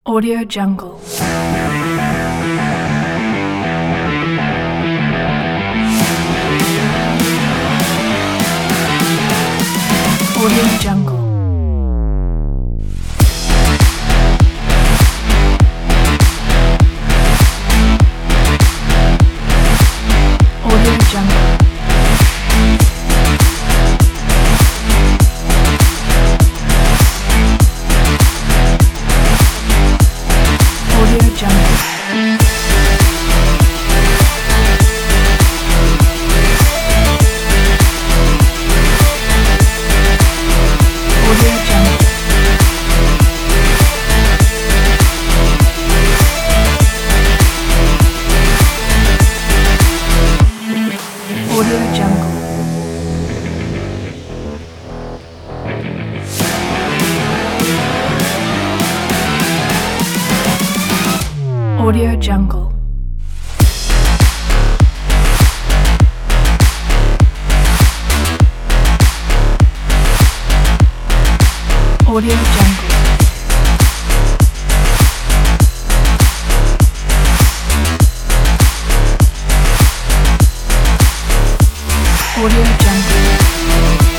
Audio Jungle. Audio Jungle. Audio Jungle. Audio Jungle. Audio Jungle. Audio Jungle. Audio Jungle. Audio Jungle. Audio Jungle.